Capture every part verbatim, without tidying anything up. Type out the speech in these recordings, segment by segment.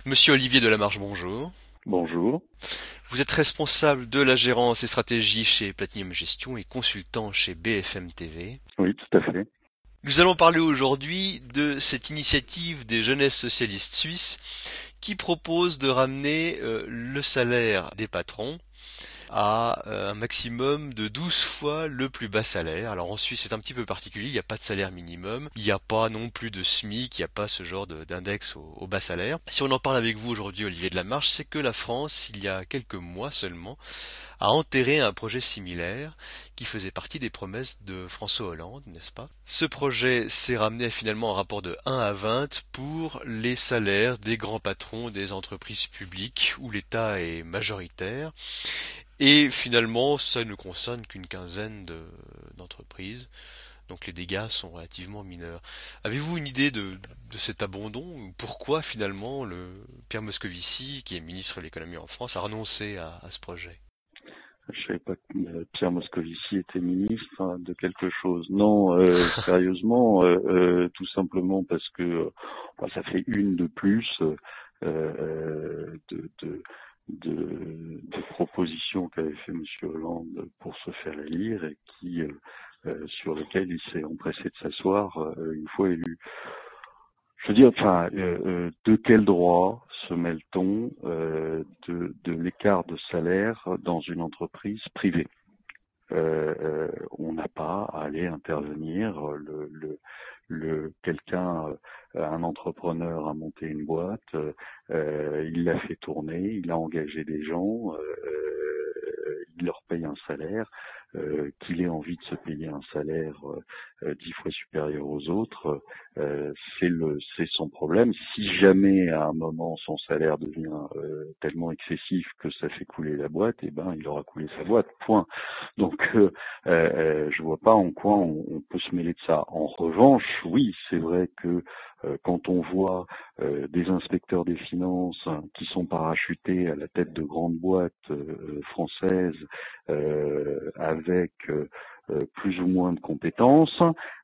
Monsieur Olivier Delamarche, bonjour. Bonjour. Vous êtes responsable de la gérance et stratégie chez Platinum Gestion et consultant chez B F M T V. Oui, tout à fait. Nous allons parler aujourd'hui de cette initiative des jeunesses socialistes suisses qui propose de ramener euh, le salaire des patrons à euh, un maximum de douze fois le plus bas salaire. Alors en Suisse c'est un petit peu particulier, il n'y a pas de salaire minimum, il n'y a pas non plus de SMIC, il n'y a pas ce genre de- d'index au, au bas salaire. Si on en parle avec vous aujourd'hui Olivier Delamarche, c'est que la France, il y a quelques mois seulement, a enterré un projet similaire qui faisait partie des promesses de François Hollande, n'est-ce pas? Ce projet s'est ramené finalement un rapport de un à vingt pour les salaires des grands patrons des entreprises publiques où l'État est majoritaire. Et finalement, ça ne concerne qu'une quinzaine de- d'entreprises, donc les dégâts sont relativement mineurs. Avez-vous une idée de, de cet abandon? Pourquoi finalement le Pierre Moscovici, qui est ministre de l'économie en France, a renoncé à, à ce projet? Je savais pas que euh, Pierre Moscovici était ministre hein, de quelque chose. Non, euh, sérieusement, euh, euh, tout simplement parce que euh, bah, ça fait une de plus euh, euh, de, de, de, de propositions qu'avait fait Monsieur Hollande pour se faire élire et qui euh, euh, sur lesquelles il s'est empressé de s'asseoir euh, une fois élu. Je veux dire, enfin, euh, euh, de quel droit se mêle-t-on euh, de, de l'écart de salaire dans une entreprise privée? Euh, euh, on n'a pas à aller intervenir. Le, le, le quelqu'un, euh, un entrepreneur a monté une boîte, euh, il l'a fait tourner, il a engagé des gens, euh, il leur paye un salaire. Euh, qu'il ait envie de se payer un salaire euh, dix fois supérieur aux autres, euh, c'est le, c'est son problème. Si jamais à un moment son salaire devient euh, tellement excessif que ça fait couler la boîte, eh ben il aura coulé sa boîte. Point. Donc, euh, euh, je vois pas en quoi on, on peut se mêler de ça. En revanche, oui, c'est vrai que euh, quand on voit euh, des inspecteurs des finances hein, qui sont parachutés à la tête de grandes boîtes euh, françaises euh, avec euh, euh, plus ou moins de compétences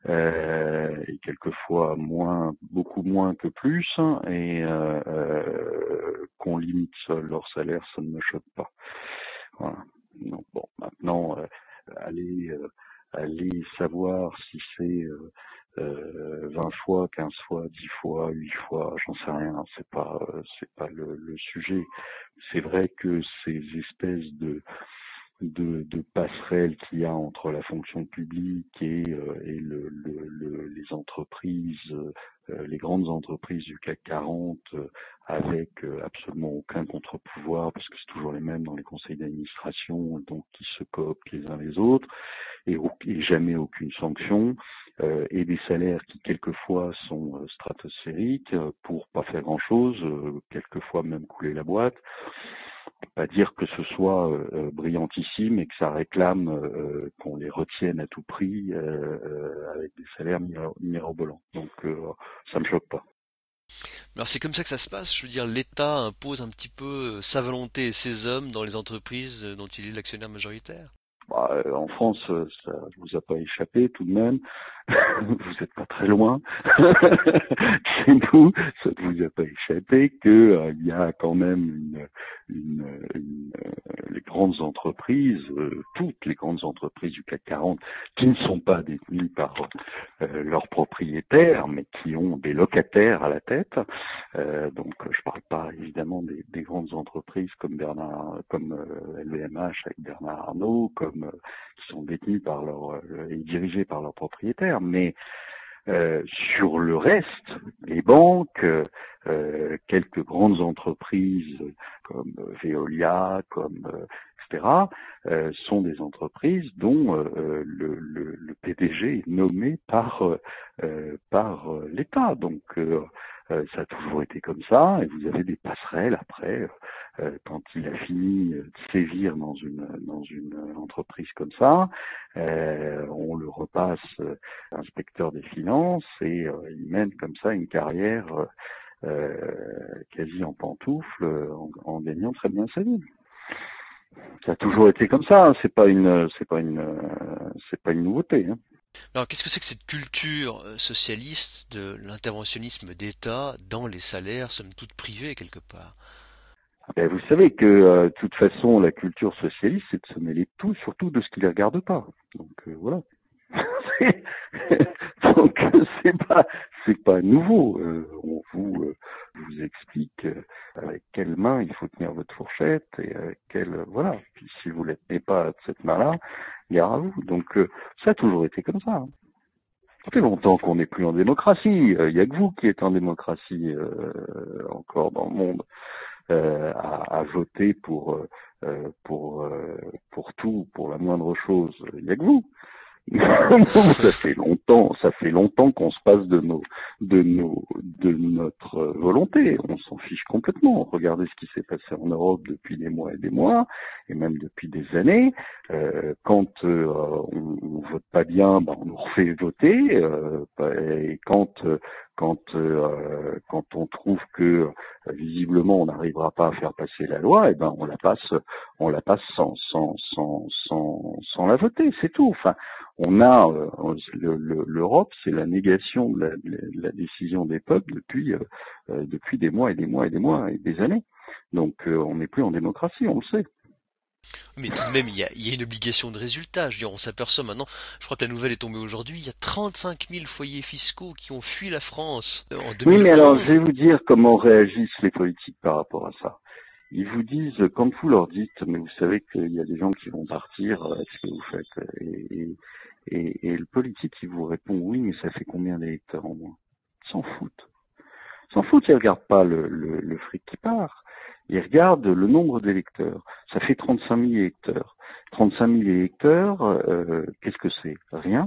euh, et quelquefois moins, beaucoup moins que plus, et euh, euh, qu'on limite seul leur salaire, ça ne me choque pas. Voilà. Donc bon, maintenant, euh, aller, euh, aller savoir si c'est euh, euh, vingt fois, quinze fois, dix fois, huit fois, j'en sais rien. C'est pas, euh, c'est pas le, le sujet. C'est vrai que ces espèces de de, de passerelles qu'il y a entre la fonction publique et, euh, et le, le, le, les entreprises, euh, les grandes entreprises du CAC quarante, euh, avec euh, absolument aucun contre-pouvoir, parce que c'est toujours les mêmes dans les conseils d'administration, donc qui se cooptent les uns les autres, et, et jamais aucune sanction, euh, et des salaires qui quelquefois sont euh, stratosphériques euh, pour pas faire grand-chose, euh, quelquefois même couler la boîte. Pas dire que ce soit euh, brillantissime et que ça réclame euh, qu'on les retienne à tout prix euh, euh, avec des salaires miro- mirobolants. Donc euh, ça me choque pas. Alors c'est comme ça que ça se passe, je veux dire, l'État impose un petit peu sa volonté et ses hommes dans les entreprises dont il est l'actionnaire majoritaire. Bah, euh, en France, euh, ça vous a pas échappé tout de même. Vous n'êtes pas très loin. Chez nous, ça ne vous a pas échappé que euh, il y a quand même une, une, une, euh, les grandes entreprises, euh, toutes les grandes entreprises du CAC quarante, qui ne sont pas détenues par euh, leurs propriétaires, mais qui ont des locataires à la tête. Euh, donc, je parle pas évidemment des, des grandes entreprises comme Bernard, comme euh, L V M H avec Bernard Arnault, comme euh, qui sont détenues par leur euh, et dirigées par leurs propriétaires, mais euh, sur le reste, les banques, euh, quelques grandes entreprises comme euh, Veolia, comme euh, et cetera, euh, sont des entreprises dont euh, le, le, le P D G est nommé par euh, par euh, l'État. Donc euh, euh, ça a toujours été comme ça, et vous avez des passerelles après euh, quand il a fini de sévir dans une dans une entreprise comme ça, euh, on le repasse euh, inspecteur des finances et euh, il mène comme ça une carrière euh, quasi en pantoufle en, en gagnant très bien sa vie. Ça a toujours été comme ça, hein. C'est pas une, c'est pas une, c'est pas une nouveauté. Hein. Alors, qu'est-ce que c'est que cette culture euh, socialiste de l'interventionnisme d'État dans les salaires, somme toute privés quelque part? Ben, vous savez que, euh, de toute façon, la culture socialiste, c'est de se mêler de tout, surtout de ce qui ne les regarde pas. Donc euh, voilà. Donc c'est pas c'est pas nouveau. Euh, on vous euh, vous explique euh, avec quelle main il faut tenir votre fourchette et avec quelle euh, voilà. Puis si vous la tenez pas de cette main-là, gare à vous. Donc euh, ça a toujours été comme ça. Hein. Ça fait longtemps qu'on n'est plus en démocratie. Il euh, y a que vous qui êtes en démocratie euh, encore dans le monde. Euh, à, à voter pour euh, pour euh, pour tout, pour la moindre chose. Il n'y a que vous. Ça fait longtemps, ça fait longtemps qu'on se passe de nos de nos de notre volonté. On s'en fiche complètement. Regardez ce qui s'est passé en Europe depuis des mois et des mois, et même depuis des années. Euh, quand euh, on, on vote pas bien, ben on nous refait voter. Euh, et quand quand euh, quand on trouve que euh, visiblement on n'arrivera pas à faire passer la loi, et ben on la passe on la passe sans sans sans sans sans la voter. C'est tout. Enfin. On a euh, le, le, l'Europe, c'est la négation de la, de la décision des peuples depuis euh, euh, depuis des mois et des mois et des mois et des années. Donc euh, on n'est plus en démocratie, on le sait. Mais tout de même, il y a, il y a une obligation de résultat. Je veux dire, on s'aperçoit maintenant, je crois que la nouvelle est tombée aujourd'hui, il y a trente-cinq mille foyers fiscaux qui ont fui la France euh, en Oui, mais alors je vais deux mille onze. vous dire comment réagissent les politiques par rapport à ça. Ils vous disent, quand vous leur dites, mais vous savez qu'il y a des gens qui vont partir, euh, ce que vous faites, et, et, et, et le politique il vous répond, oui, mais ça fait combien d'électeurs en moins? Ils s'en foutent. Ils s'en foutent, ils regardent pas le, le, le fric qui part. Ils regardent le nombre d'électeurs. Ça fait trente-cinq mille électeurs. trente-cinq mille électeurs, euh, qu'est-ce que c'est? Rien.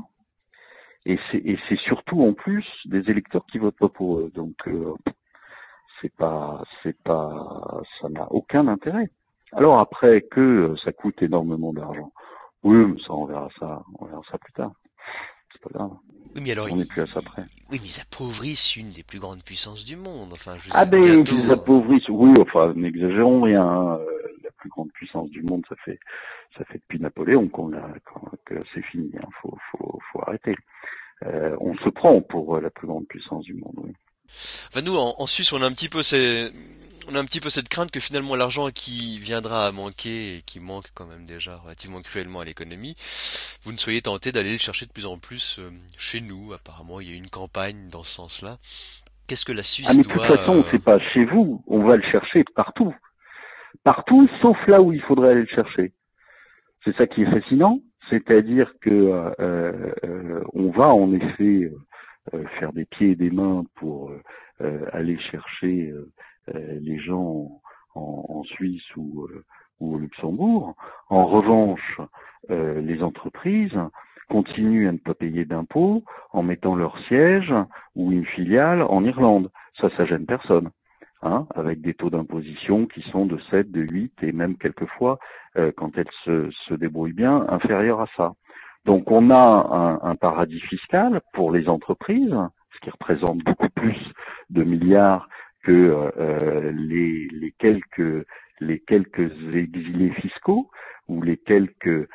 Et c'est, et c'est surtout en plus des électeurs qui votent pas pour eux. Donc euh, c'est pas, c'est pas, ça n'a aucun intérêt. Alors après que ça coûte énormément d'argent, oui, mais ça on verra ça, on verra ça plus tard. C'est pas grave. Oui, mais alors, On n'est ils, plus à ça près. oui, mais ils appauvrissent une des plus grandes puissances du monde. Enfin, je veux Ah dire, ben, bientôt. ils appauvrissent. Oui, enfin, n'exagérons rien. Hein. Euh, La plus grande puissance du monde, ça fait, ça fait depuis Napoléon qu'on a, qu'on- que c'est fini. Hein. Faut, faut, faut arrêter. Euh, on se prend pour euh, la plus grande puissance du monde. Oui. Enfin, nous, en, en Suisse, on a un petit peu ces, on a un petit peu cette crainte que finalement l'argent qui viendra à manquer et qui manque quand même déjà relativement cruellement à l'économie, vous ne soyez tenté d'aller le chercher de plus en plus euh, chez nous. Apparemment, il y a une campagne dans ce sens-là. Qu'est-ce que la Ah Suisse mais de toute doit façon, euh, c'est pas chez vous. On va le chercher partout, partout, sauf là où il faudrait aller le chercher. C'est ça qui est fascinant, c'est-à-dire que euh, euh, on va en effet euh, faire des pieds et des mains pour euh, euh, aller chercher euh, euh, les gens en, en Suisse ou, euh, ou au Luxembourg. En revanche, euh, les entreprises continuent à ne pas payer d'impôts en mettant leur siège ou une filiale en Irlande. Ça, ça gêne personne. Hein, avec des taux d'imposition qui sont de sept, de huit et même quelquefois, euh, quand elles se, se débrouillent bien, inférieurs à ça. Donc on a un, un paradis fiscal pour les entreprises, ce qui représente beaucoup plus de milliards que euh, les, les quelques les quelques exilés fiscaux ou les quelques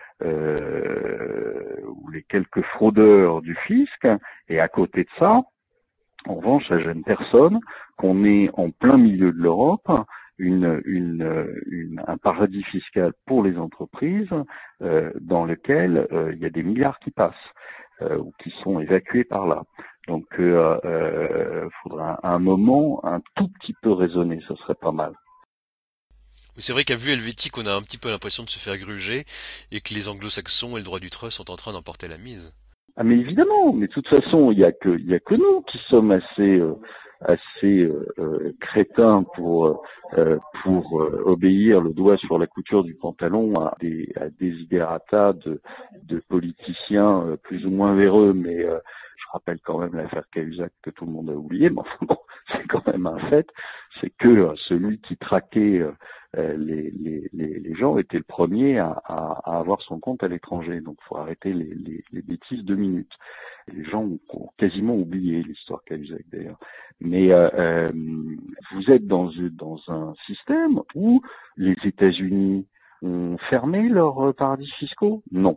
euh, ou les quelques fraudeurs du fisc. Et à côté de ça, en revanche, ça gêne personne qu'on ait en plein milieu de l'Europe une, une, une, un paradis fiscal pour les entreprises euh, dans lequel euh, il y a des milliards qui passent euh, ou qui sont évacués par là. Donc, il euh, euh, faudra à un moment un tout petit peu raisonner, ce serait pas mal. Oui, c'est vrai qu'à vue helvétique, on a un petit peu l'impression de se faire gruger et que les anglo-saxons et le droit du trust sont en train d'emporter la mise. Ah mais évidemment, mais de toute façon, il y a que il y a que nous qui sommes assez euh, assez euh, euh, crétins pour euh, pour euh, obéir le doigt sur la couture du pantalon à des à des idératas de de politiciens euh, plus ou moins véreux, mais euh, je rappelle quand même l'affaire Cahuzac que tout le monde a oublié, mais enfin bon, c'est quand même un fait, c'est que euh, celui qui traquait euh, les, les, les, les gens était le premier à, à, à avoir son compte à l'étranger. Donc il faut arrêter les, les, les bêtises deux minutes. Les gens ont, ont quasiment oublié l'histoire Cahuzac d'ailleurs. Mais euh, euh, vous êtes dans, dans un système où les États-Unis ont fermé leurs paradis fiscaux? Non.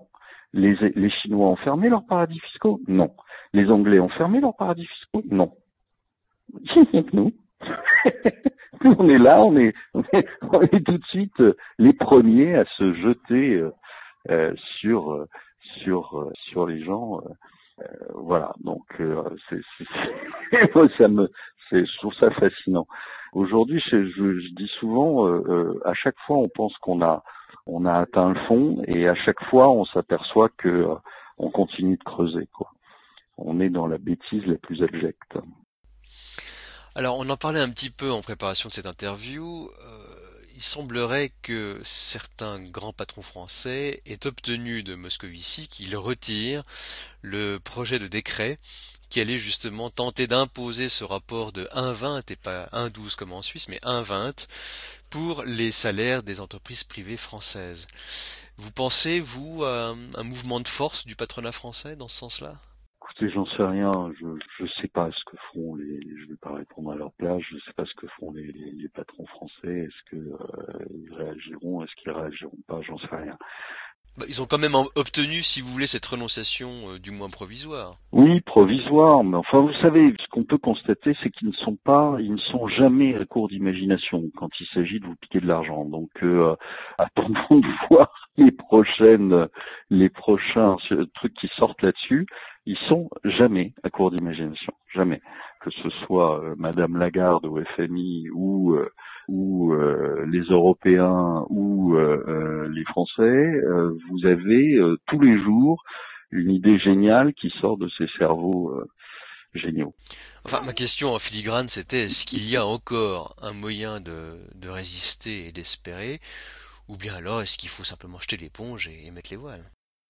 Les, les Chinois ont fermé leurs paradis fiscaux? Non. Les Anglais ont fermé leurs paradis fiscaux? Non. Il n'y a que nous. Nous, on est là, on est, on est, on est tout de suite les premiers à se jeter euh, sur, euh, sur, euh, sur les gens. Euh, voilà. Donc, euh, c'est, c'est, c'est, moi, ça me, c'est, je trouve ça fascinant. Aujourd'hui, je, je, je dis souvent, euh, euh, à chaque fois, on pense qu'on a, on a atteint le fond, et à chaque fois, on s'aperçoit que euh, on continue de creuser, quoi. On est dans la bêtise la plus abjecte. Alors, on en parlait un petit peu en préparation de cette interview. Euh, il semblerait que certains grands patrons français aient obtenu de Moscovici qu'il retire le projet de décret qui allait justement tenter d'imposer ce rapport de un virgule vingt et pas un virgule douze comme en Suisse, mais un virgule vingt pour les salaires des entreprises privées françaises. Vous pensez, vous, à un, un mouvement de force du patronat français dans ce sens-là? Écoutez, j'en sais rien. Je je sais pas ce que feront les. Je vais pas répondre à leur place. Je sais pas ce que feront les, les, les patrons français. Est-ce que euh, ils réagiront? Est-ce qu'ils réagiront pas? J'en sais rien. Bah, ils ont quand même obtenu, si vous voulez, cette renonciation, euh, du moins provisoire. Oui, provisoire, mais enfin, vous savez, ce qu'on peut constater, c'est qu'ils ne sont pas, ils ne sont jamais à court d'imagination quand il s'agit de vous piquer de l'argent. Donc, euh, attendons de voir les prochaines, les prochains trucs qui sortent là-dessus. Ils sont jamais à court d'imagination, jamais. Que ce soit euh, Madame Lagarde au F M I ou euh, ou euh, les Européens ou euh, euh, les Français, euh, vous avez euh, tous les jours une idée géniale qui sort de ces cerveaux euh, géniaux. Enfin, ma question en filigrane, c'était est-ce qu'il y a encore un moyen de, de résister et d'espérer, ou bien alors est-ce qu'il faut simplement jeter l'éponge et, et mettre les voiles?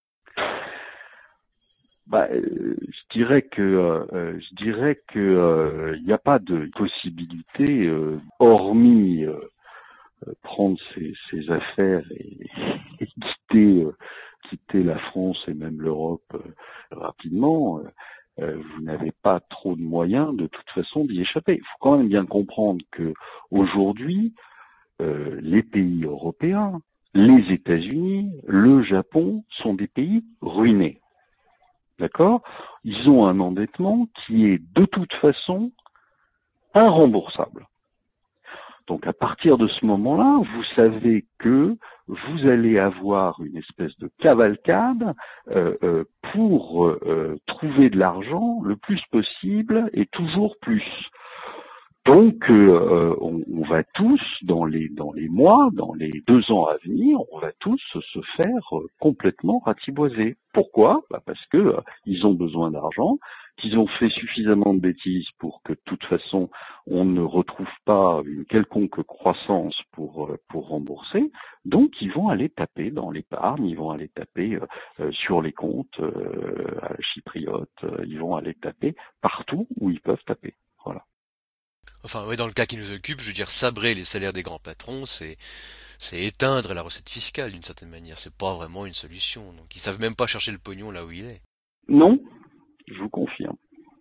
Bah, euh, je dirais que euh, je dirais que euh, il n'y a pas de possibilité euh, hormis euh, prendre ses, ses affaires et, et quitter euh, quitter la France et même l'Europe euh, rapidement. Euh, vous n'avez pas trop de moyens de toute façon d'y échapper. Il faut quand même bien comprendre que aujourd'hui, euh, les pays européens, les États-Unis, le Japon sont des pays ruinés. D'accord? Ils ont un endettement qui est de toute façon irremboursable. Donc à partir de ce moment-là, vous savez que vous allez avoir une espèce de cavalcade euh, euh, pour euh, trouver de l'argent le plus possible et toujours plus. Donc euh, on, on va tous, dans les dans les mois, dans les deux ans à venir, on va tous se faire euh, complètement ratiboiser. Pourquoi? Bah parce que euh, ils ont besoin d'argent, qu'ils ont fait suffisamment de bêtises pour que de toute façon on ne retrouve pas une quelconque croissance pour euh, pour rembourser. Donc ils vont aller taper dans l'épargne, ils vont aller taper euh, euh, sur les comptes euh, à la chypriote, euh, ils vont aller taper partout où ils peuvent taper. Voilà. Enfin, oui, dans le cas qui nous occupe, je veux dire, sabrer les salaires des grands patrons, c'est c'est éteindre la recette fiscale d'une certaine manière. C'est pas vraiment une solution. Donc, ils savent même pas chercher le pognon là où il est. Non, je vous confirme.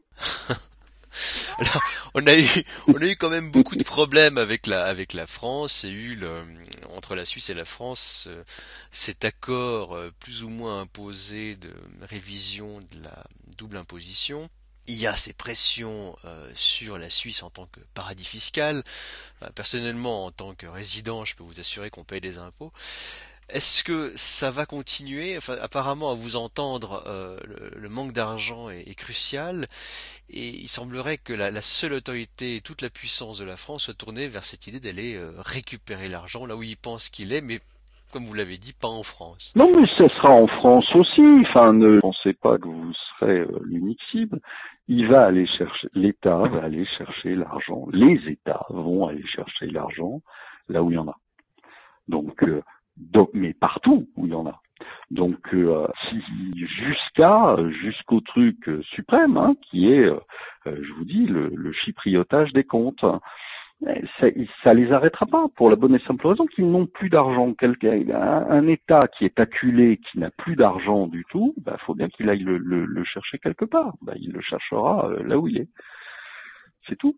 Alors, on a eu, on a eu quand même beaucoup de problèmes avec la, avec la France. Il y a eu le, entre la Suisse et la France, euh, cet accord euh, plus ou moins imposé de révision de la double imposition. Il y a ces pressions euh, sur la Suisse en tant que paradis fiscal. Euh, personnellement, en tant que résident, je peux vous assurer qu'on paye des impôts. Est-ce que ça va continuer? Enfin, apparemment, à vous entendre, euh, le, le manque d'argent est, est crucial, et il semblerait que la, la seule autorité et toute la puissance de la France soit tournée vers cette idée d'aller euh, récupérer l'argent là où ils pensent qu'il est, mais comme vous l'avez dit, pas en France. Non, mais ce sera en France aussi. Enfin, ne pensez pas que vous serez euh, l'unique cible. Il va aller chercher, l'État va aller chercher l'argent. Les États vont aller chercher l'argent là où il y en a. Donc, euh, donc mais partout où il y en a. Donc, euh, si, jusqu'à jusqu'au truc euh, suprême, hein, qui est, euh, je vous dis, le, le chypriotage des comptes. Ça, ça les arrêtera pas, pour la bonne et simple raison qu'ils n'ont plus d'argent. Quelqu'un, un, un État qui est acculé, qui n'a plus d'argent du tout, bah, faut bien qu'il aille le, le, le chercher quelque part. Bah, il le cherchera euh, là où il est. C'est tout.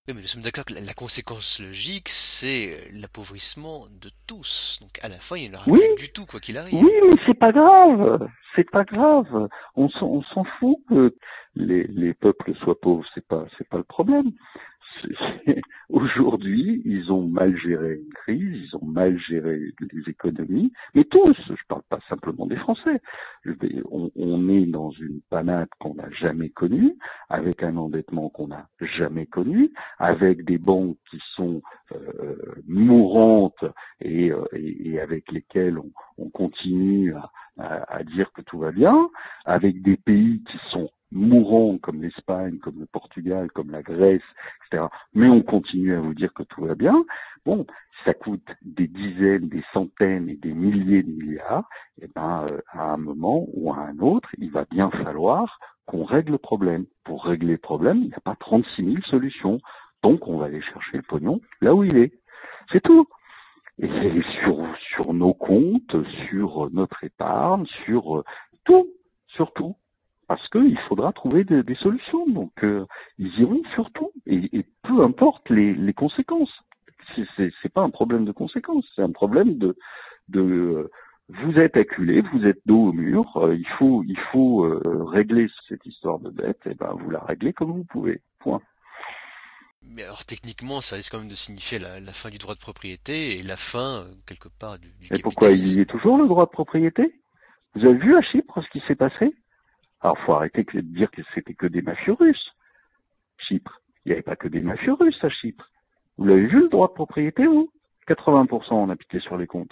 Oui, mais nous sommes d'accord que la, la conséquence logique, c'est l'appauvrissement de tous. Donc à la fin, il n'y en aura Oui, plus du tout, quoi qu'il oui, arrive. mais c'est pas grave, c'est pas grave. On s'en, on s'en fout que les, les peuples soient pauvres, c'est pas, c'est pas le problème. C'est- c'est- Aujourd'hui, ils ont mal géré une crise, ils ont mal géré les économies, mais tous, je parle pas simplement des Français. Je vais- on, on est dans une panade qu'on n'a jamais connue, avec un endettement qu'on n'a jamais connu, avec des banques qui sont euh, mourantes et, euh, et, et avec lesquelles on, on continue à, à, à dire que tout va bien, avec des pays qui sont mourants comme l'Espagne, comme le Portugal, comme la Grèce, et cetera. Mais on continue à vous dire que tout va bien. Bon, ça coûte des dizaines, des centaines et des milliers de milliards. Et ben, euh, à un moment ou à un autre, il va bien falloir qu'on règle le problème. Pour régler le problème, il n'y a pas trente-six mille solutions. Donc, on va aller chercher le pognon là où il est. C'est tout. Et c'est sur, sur nos comptes, sur notre épargne, sur euh, tout, sur tout. Parce qu'il faudra trouver des, des solutions. Donc, euh, ils iront sur tout. Et, et peu importe les, les conséquences. C'est, c'est, c'est pas un problème de conséquences, c'est un problème de, de euh, vous êtes acculé, vous êtes dos au mur, euh, il faut, il faut euh, régler cette histoire de dette, et ben vous la réglez comme vous pouvez. Point. Mais alors techniquement, ça risque quand même de signifier la, la fin du droit de propriété et la fin, euh, quelque part, du, du Et pourquoi il y capitalisme. est toujours le droit de propriété? Vous avez vu à Chypre ce qui s'est passé? Alors faut arrêter de dire que c'était que des mafieux russes. Chypre, il n'y avait pas que des mafieux russes à Chypre. Vous l'avez vu le droit de propriété, vous? quatre-vingts pour cent on a piqué sur les comptes.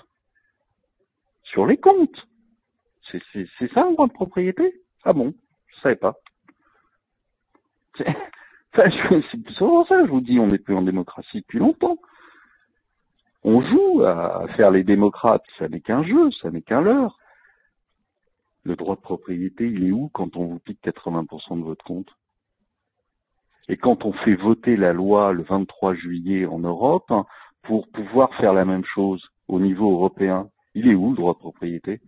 Sur les comptes. C'est, c'est, c'est ça le droit de propriété? Ah bon? Je savais pas. C'est, enfin, je- c'est souvent ça, je vous dis, on n'est plus en démocratie depuis longtemps. On joue à faire les démocrates, ça n'est qu'un jeu, ça n'est qu'un leurre. Le droit de propriété, il est où quand on vous pique quatre-vingts pour cent de votre compte? Et quand on fait voter la loi le vingt-trois juillet en Europe hein, pour pouvoir faire la même chose au niveau européen, il est où le droit de propriété?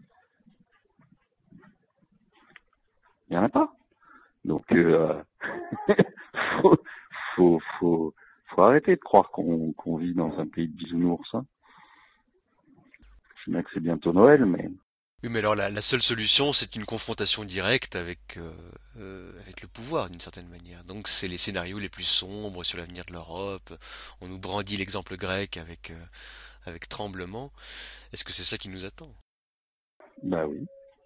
Il n'y en a pas. Donc, euh, faut, faut, faut, faut arrêter de croire qu'on qu'on vit dans un pays de bisounours. Hein. Je sais bien que c'est bientôt Noël, mais Oui, mais alors la, la seule solution, c'est une confrontation directe avec, euh, euh, avec le pouvoir, d'une certaine manière. Donc c'est les scénarios les plus sombres sur l'avenir de l'Europe. On nous brandit l'exemple grec avec, euh, avec tremblement. Est-ce que c'est ça qui nous attend? bah oui.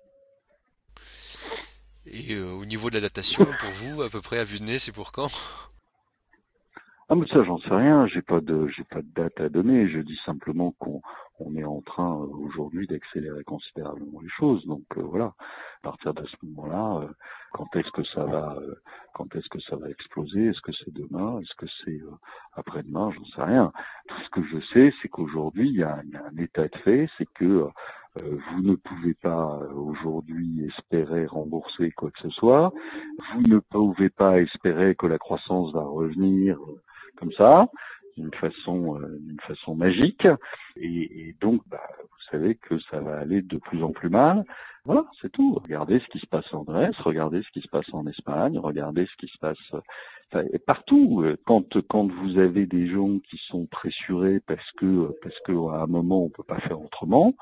Et euh, au niveau de la datation, pour vous, à peu près à vue de nez, c'est pour quand? Ah mais ça j'en sais rien, j'ai pas de j'ai pas de date à donner, je dis simplement qu'on on est en train euh, aujourd'hui d'accélérer considérablement les choses. Donc euh, voilà, à partir de ce moment-là, euh, quand est-ce que ça va euh, quand est-ce que ça va exploser? Est-ce que c'est demain? Est-ce que c'est euh, après-demain? J'en sais rien. Tout ce que je sais, c'est qu'aujourd'hui il y a, il y a un état de fait, c'est que euh, vous ne pouvez pas euh, aujourd'hui espérer rembourser quoi que ce soit. Vous ne pouvez pas espérer que la croissance va revenir euh, comme ça, d'une façon, euh, d'une façon magique. Et, et donc, bah, vous savez que ça va aller de plus en plus mal. Voilà, c'est tout. Regardez ce qui se passe en Grèce, regardez ce qui se passe en Espagne, regardez ce qui se passe enfin, partout. Quand, quand vous avez des gens qui sont pressurés parce que, parce que à un moment on peut pas faire autrement,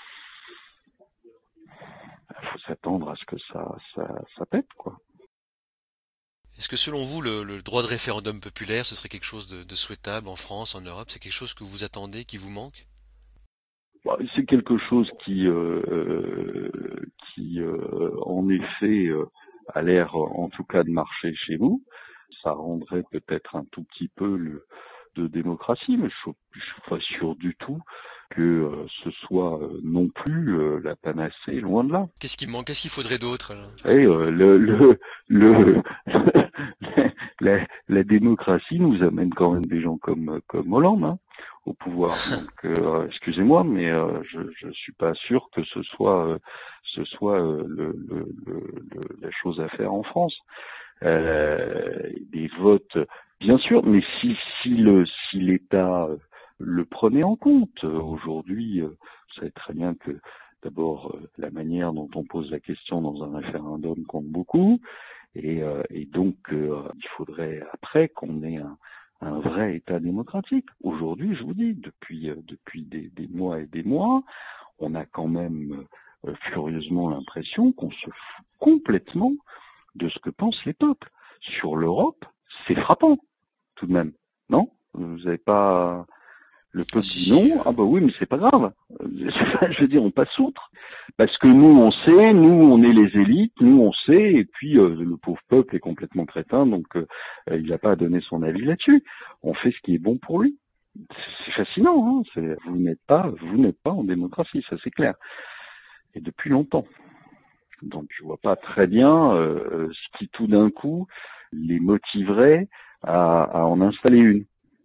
il faut s'attendre à ce que ça, ça, ça pète, quoi. Est-ce que selon vous, le, le droit de référendum populaire, ce serait quelque chose de, de souhaitable en France, en Europe? C'est quelque chose que vous attendez, qui vous manque? Bon, c'est quelque chose qui, euh, qui euh, en effet, euh, a l'air, en tout cas, de marcher chez nous. Ça rendrait peut-être un tout petit peu le, de démocratie, mais je, je suis pas sûr du tout que euh, ce soit euh, non plus euh, la panacée, loin de là. Qu'est-ce qui manque? Qu'est-ce qu'il faudrait d'autre, alors? Et euh, le, le, le, la, la démocratie nous amène quand même des gens comme comme Hollande hein, au pouvoir. Donc, euh, excusez-moi, mais euh, je je suis pas sûr que ce soit euh, ce soit euh, le, le, le, le- la chose à faire en France. Euh, des votes, bien sûr, mais si si le si l'État euh, le prenait en compte euh, aujourd'hui, euh, vous savez très bien que d'abord euh, la manière dont on pose la question dans un référendum compte beaucoup, et, euh, et donc euh, il faudrait après qu'on ait un, un vrai État démocratique. Aujourd'hui, je vous dis, depuis, euh, depuis des, des mois et des mois, on a quand même euh, furieusement l'impression qu'on se fout complètement de ce que pensent les peuples. Sur l'Europe, c'est frappant, tout de même. Non? Vous n'avez pas... Le Ah peuple si dit si, non, ah bah oui, mais c'est pas grave. Euh, Je veux dire, on passe outre. Parce que nous, on sait, nous, on est les élites, nous, on sait, et puis euh, le pauvre peuple est complètement crétin, donc euh, euh, il n'a pas à donner son avis là-dessus. On fait ce qui est bon pour lui. C'est fascinant, hein. C'est, vous n'êtes pas, vous n'êtes pas en démocratie, ça c'est clair. Et depuis longtemps. Donc je vois pas très bien euh, ce qui tout d'un coup les motiverait à, à en installer une.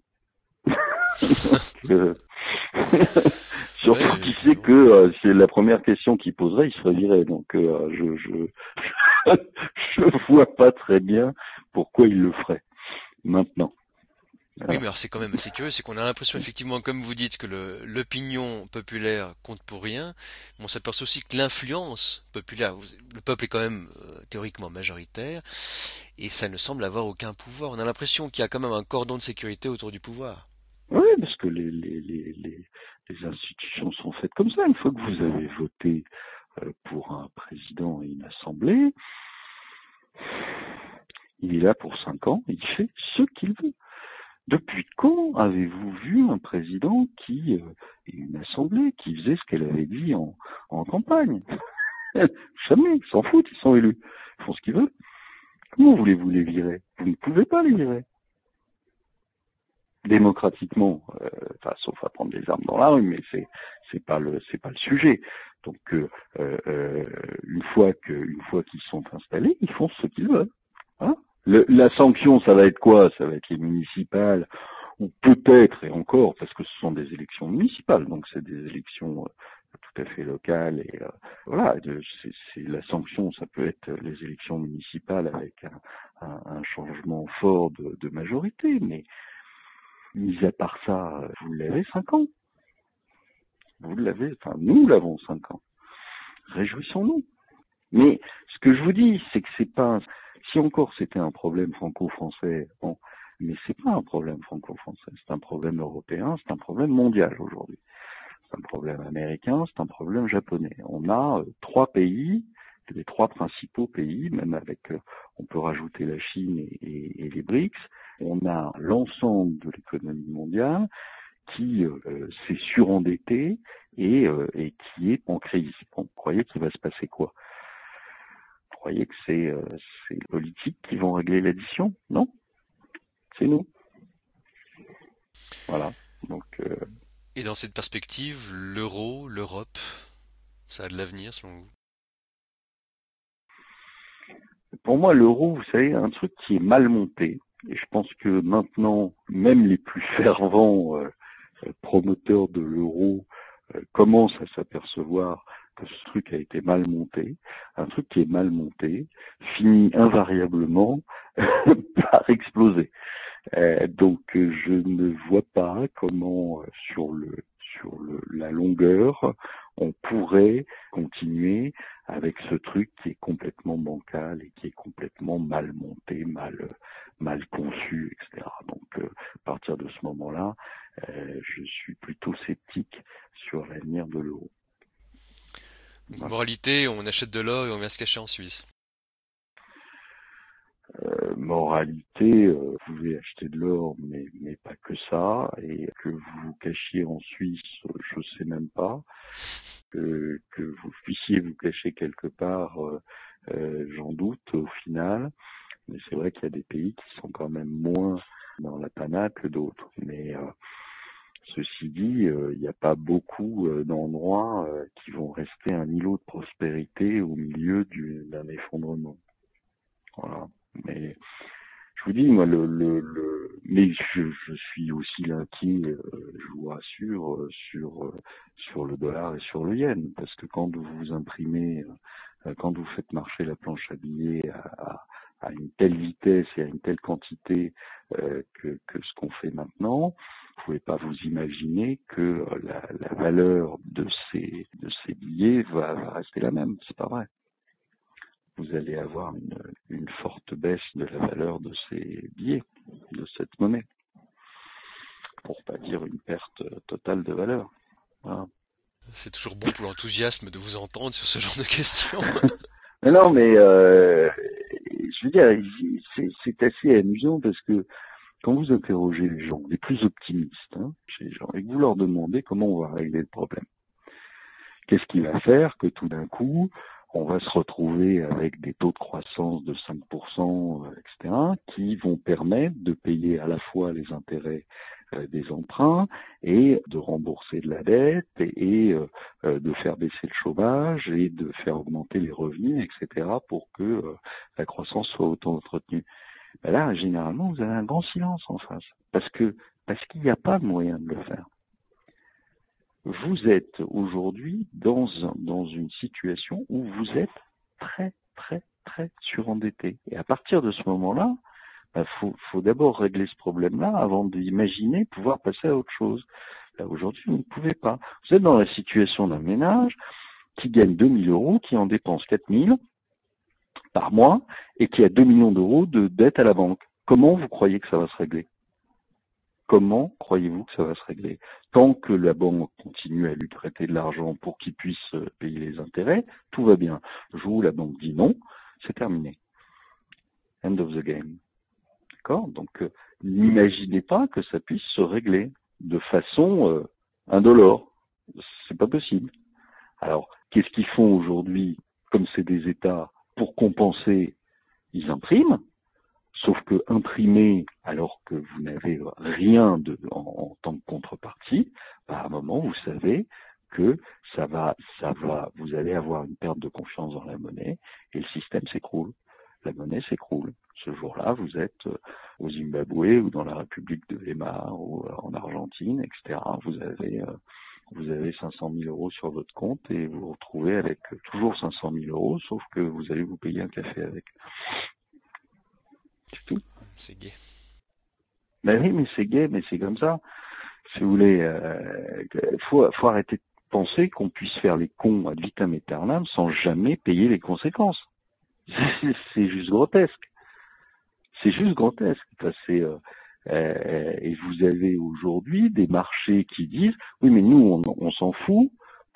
Donc, euh, ouais, surtout qui sait effectivement. que euh, c'est la première question qu'il poserait, il serait viré. Donc euh, je, je je vois pas très bien pourquoi il le ferait maintenant. Oui, Voilà. mais alors c'est quand même assez curieux, c'est qu'on a l'impression effectivement, comme vous dites, que le- l'opinion populaire compte pour rien, mais on s'aperçoit aussi que l'influence populaire, vous- le peuple est quand même euh, théoriquement majoritaire, et ça ne semble avoir aucun pouvoir. On a l'impression qu'il y a quand même un cordon de sécurité autour du pouvoir. Oui, parce que les, les, les, les, les institutions sont faites comme ça. Une fois que vous avez voté euh, pour un président et une assemblée, il est là pour cinq ans, il fait ce qu'il veut. Depuis quand avez-vous vu un président qui euh, et une assemblée qui faisait ce qu'elle avait dit en, en campagne? Jamais, ils s'en foutent, ils sont élus. Ils font ce qu'ils veulent. Comment voulez-vous les virer? Vous ne pouvez pas les virer. Démocratiquement, euh, enfin, sauf à prendre des armes dans la rue, mais c'est c'est pas le c'est pas le sujet. Donc euh, euh, une fois que une fois qu'ils sont installés, ils font ce qu'ils veulent. Hein, le, la sanction, ça va être quoi? Ça va être les municipales, ou peut-être, et encore, parce que ce sont des élections municipales, donc c'est des élections euh, tout à fait locales, et euh, voilà, de, c'est, c'est la sanction, ça peut être les élections municipales avec un, un, un changement fort de, de majorité, mais mis à part ça, vous l'avez cinq ans. Vous l'avez, enfin nous l'avons cinq ans. Réjouissons-nous. Mais ce que je vous dis, c'est que c'est pas, si encore c'était un problème franco-français, bon, mais c'est pas un problème franco-français, c'est un problème européen, c'est un problème mondial aujourd'hui. C'est un problème américain, c'est un problème japonais. On a euh, trois pays, les trois principaux pays, même avec, euh, on peut rajouter la Chine et, et, et les BRICS. On a l'ensemble de l'économie mondiale qui euh, s'est surendetté et, euh, et qui est en crise. On croyait qu'il va se passer quoi? Vous croyez que c'est euh, c'est les politiques qui vont régler l'addition? Non, c'est nous. Voilà. Donc, euh, Et dans cette perspective, l'euro, l'Europe, ça a de l'avenir selon vous? pour moi, l'euro, vous savez, un truc qui est mal monté. Et je pense que maintenant, même les plus fervents euh, promoteurs de l'euro euh, commencent à s'apercevoir que ce truc a été mal monté. Un truc qui est mal monté finit invariablement par exploser. Euh, donc euh, je ne vois pas comment euh, sur le sur le, la longueur on pourrait continuer avec ce truc qui est complètement bancal et qui est complètement mal monté, mal mal conçu, et cetera. Donc euh, à partir de ce moment-là, euh, je suis plutôt sceptique sur l'avenir de l'euro. Donc, Voilà. moralité, on achète de l'or et on vient se cacher en Suisse. Euh, moralité, euh, vous pouvez acheter de l'or, mais, mais pas que ça, et que vous vous cachiez en Suisse, je sais même pas, que, que vous puissiez vous cacher quelque part, euh, euh, j'en doute au final, mais c'est vrai qu'il y a des pays qui sont quand même moins dans la panade que d'autres. Mais euh, ceci dit, euh, il n'y a pas beaucoup euh, d'endroits euh, qui vont rester un îlot de prospérité au milieu du, d'un effondrement. Voilà. Mais je vous dis, moi, le, le, le mais je, je suis aussi inquiet, euh, je vous rassure, euh, sur euh, sur le dollar et sur le yen, parce que quand vous imprimez, euh, quand vous faites marcher la planche à billets à, à, à une telle vitesse et à une telle quantité euh, que, que ce qu'on fait maintenant, vous pouvez pas vous imaginer que la, la valeur de ces de ces billets va, va rester la même. C'est pas vrai. Vous allez avoir une, une forte baisse de la valeur de ces billets, de cette monnaie. pour pas dire une perte totale de valeur. Voilà. C'est toujours bon pour l'enthousiasme de vous entendre sur ce genre de questions. Mais non, mais euh, je veux dire, c'est, c'est assez amusant parce que quand vous interrogez les gens, les plus optimistes, hein, chez les gens, et que vous leur demandez comment on va régler le problème, qu'est-ce qui va faire que tout d'un coup, on va se retrouver avec des taux de croissance de cinq pour cent, et cetera, qui vont permettre de payer à la fois les intérêts euh, des emprunts et de rembourser de la dette et, et euh, de faire baisser le chômage et de faire augmenter les revenus, et cetera, pour que euh, la croissance soit autant entretenue. Ben là, généralement, vous avez un grand silence en face, parce que parce qu'il n'y a pas de moyen de le faire. Vous êtes aujourd'hui dans, un, dans une situation où vous êtes très, très, très surendetté. Et à partir de ce moment-là, il bah, faut, faut d'abord régler ce problème-là avant d'imaginer pouvoir passer à autre chose. Là, aujourd'hui, vous ne pouvez pas. Vous êtes dans la situation d'un ménage qui gagne deux mille euros, qui en dépense quatre mille par mois et qui a deux millions d'euros de dette à la banque. Comment vous croyez que ça va se régler ? Comment croyez-vous que ça va se régler ? Tant que la banque continue à lui prêter de l'argent pour qu'il puisse payer les intérêts, tout va bien. Le jour où la banque dit non, c'est terminé. End of the game. D'accord ? Donc, euh, n'imaginez pas que ça puisse se régler de façon euh, indolore. C'est pas possible. Alors, qu'est-ce qu'ils font aujourd'hui, comme c'est des États, pour compenser ? Ils impriment. Sauf que imprimer, alors que vous n'avez rien de, en, en tant que contrepartie, bah à un moment, vous savez que ça va, ça va, vous allez avoir une perte de confiance dans la monnaie et le système s'écroule. La monnaie s'écroule. Ce jour-là, vous êtes au Zimbabwe ou dans la République de Weimar ou en Argentine, et cetera. Vous avez, vous avez cinq cent mille euros sur votre compte et vous vous retrouvez avec toujours cinq cent mille euros, sauf que vous allez vous payer un café avec. C'est tout. C'est gai. Ben oui, mais c'est gai, mais c'est comme ça. Si vous voulez, euh, faut, faut arrêter de penser qu'on puisse faire les cons ad vitam aeternam sans jamais payer les conséquences. C'est, c'est juste grotesque. C'est juste grotesque. Enfin, c'est, euh, euh, et vous avez aujourd'hui des marchés qui disent, oui, mais nous, on, on s'en fout. Pourquoi ?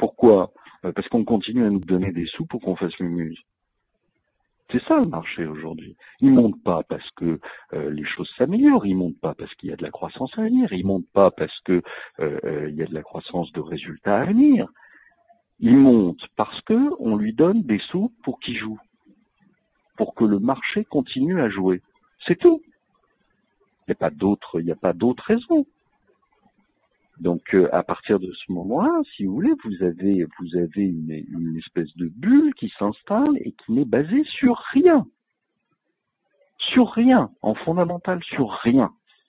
Parce qu'on continue à nous donner des sous pour qu'on fasse le muse. C'est ça le marché aujourd'hui. Il monte pas parce que euh, les choses s'améliorent, il monte pas parce qu'il y a de la croissance à venir, il monte pas parce que euh, il y a de la croissance de résultats à venir. Il monte parce que on lui donne des sous pour qu'il joue, pour que le marché continue à jouer. C'est tout. Il n'y a pas d'autre, il n'y a pas d'autre raison. Donc euh, à partir de ce moment-là, si vous voulez, vous avez vous avez une, une espèce de bulle qui s'installe et qui n'est basée sur rien, sur rien, en fondamental, sur rien.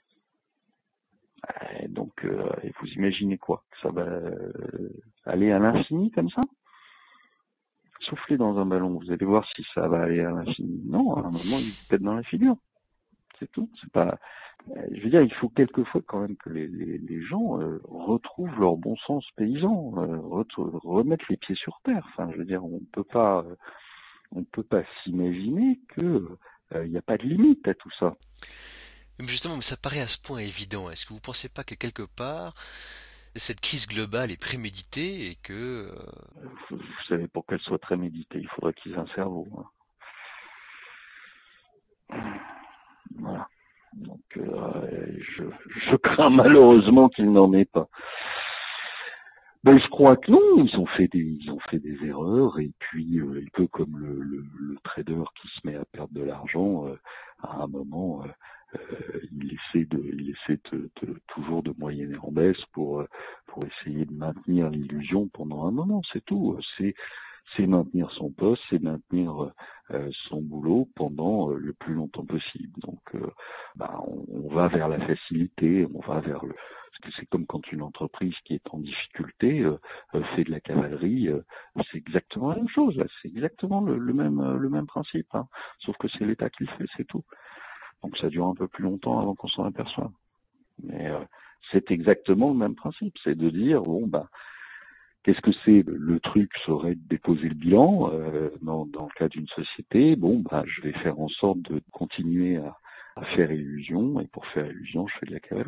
Et donc euh, et vous imaginez quoi ? Que ça va euh, aller à l'infini comme ça ? Soufflez dans un ballon, vous allez voir si ça va aller à l'infini. Non, à un moment il vous pète dans la figure. C'est tout. C'est pas. Je veux dire, il faut quelquefois quand même que les, les, les gens euh, retrouvent leur bon sens paysan, euh, re- remettre les pieds sur terre. Enfin, je veux dire, on peut pas, euh, on peut pas s'imaginer que il euh, n'y a pas de limite à tout ça. Mais justement, ça paraît à ce point évident. Est-ce que vous ne pensez pas que quelque part, cette crise globale est préméditée et que... Euh... Vous, vous savez, pour qu'elle soit préméditée, il faudrait qu'ils aient un cerveau. Hein. Voilà. Donc, euh, je, je crains malheureusement qu'il n'en ait pas. Ben, je crois que non, ils ont fait des, ils ont fait des erreurs et puis euh, un peu comme le, le, le trader qui se met à perdre de l'argent, euh, à un moment, euh, euh, il essaie de, il essaie de, de, toujours de moyenner en baisse pour, pour essayer de maintenir l'illusion pendant un moment. C'est tout. C'est, c'est maintenir son poste, c'est maintenir euh, son boulot pendant euh, le plus longtemps possible. Donc, euh, bah, on, on va vers la facilité, on va vers le. Parce que c'est comme quand une entreprise qui est en difficulté euh, euh, fait de la cavalerie, euh, c'est exactement la même chose. Là. C'est exactement le, le même euh, le même principe. Hein. Sauf que c'est l'État qui le fait, c'est tout. Donc ça dure un peu plus longtemps avant qu'on s'en aperçoive. Mais euh, c'est exactement le même principe. C'est de dire bon bah. Qu'est-ce que c'est ? Le truc serait de déposer le bilan euh, dans, dans le cas d'une société. Bon, bah, je vais faire en sorte de continuer à, à faire illusion, et pour faire illusion, je fais de la cavalerie.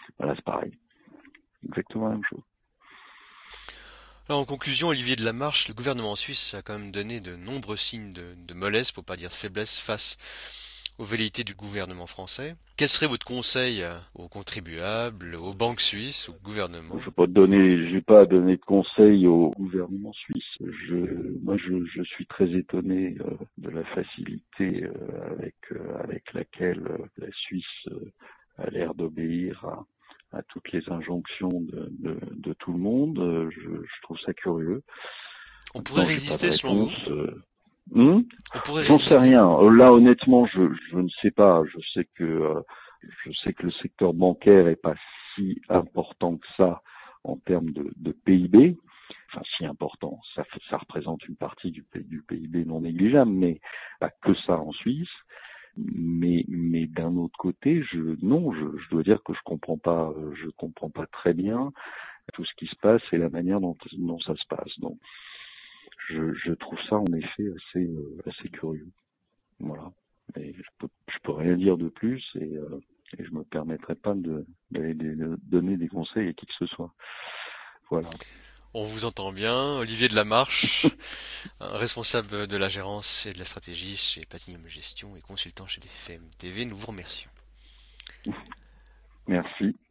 Voilà, c'est pareil. Exactement la même chose. Alors en conclusion, Olivier de Lamarche, le gouvernement suisse a quand même donné de nombreux signes de, de mollesse, pour pas dire de faiblesse, face aux velléités du gouvernement français. Quel serait votre conseil aux contribuables, aux banques suisses, au gouvernement? Je vais pas donner, j'ai pas à donner de conseils au gouvernement suisse. Je, moi, je, je suis très étonné euh, de la facilité euh, avec euh, avec laquelle euh, la Suisse euh, a l'air d'obéir à, à toutes les injonctions de, de, de tout le monde. Euh, Je, je trouve ça curieux. On pourrait Maintenant, j'ai pas de résister selon vous? réponse. Euh, hum On pourrait J'en sais résister? rien. Là, honnêtement, je, je ne sais pas. Je sais que euh, je sais que le secteur bancaire est pas si important que ça en termes de, de P I B. Enfin, si important, ça, fait- ça représente une partie du, P- du P I B non négligeable, mais pas que ça en Suisse. Mais, mais d'un autre côté, je non, je, je dois dire que je comprends pas, euh, je comprends pas très bien tout ce qui se passe et la manière dont, dont ça se passe. Donc, je, je trouve ça en effet assez, euh, assez curieux. Voilà. Et je peux, je peux rien dire de plus et, euh, et je me permettrai pas de, de, de donner des conseils à qui que ce soit. Voilà. On vous entend bien. Olivier de Lamarche, un responsable de la gérance et de la stratégie chez Platinum Gestion et consultant chez D F M T V, nous vous remercions. Merci.